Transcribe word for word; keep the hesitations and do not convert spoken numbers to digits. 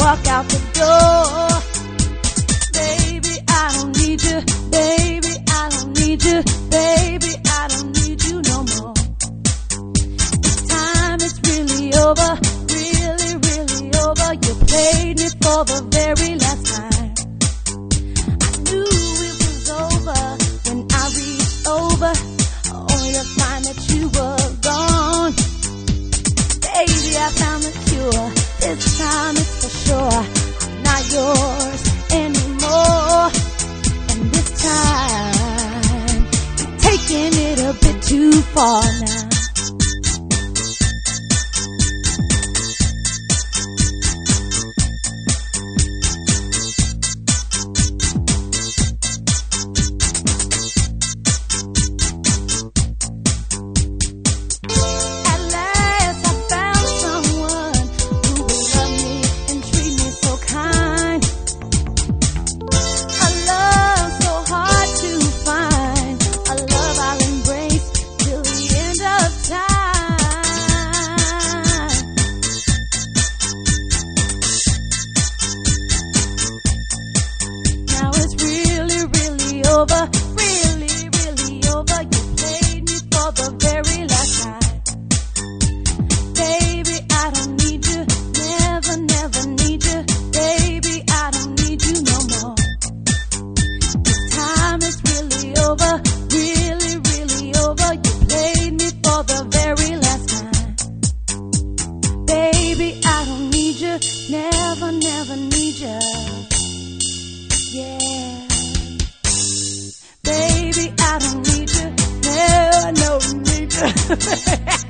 walk out the door. Baby, I don't need you. Baby, I don't need you. Baby, I don't need you no more. This time it's really over. Really, really over. You played me for the very last time. I knew it was over when I reached over, only to find that you were gone. Baby, I found the cure. This time it's for sure. I'm not yours anymore. And this time, you're taking it a bit too far now. Over, really, really over. You played me for the very last time. Baby, I don't need you. Never, never need you. Baby, I don't need you no more. This time is really over. Really, really over. You played me for the very last time. Baby, I don't need you. Never, never need you. Yeah. Baby, I don't need you. No, I don't need you.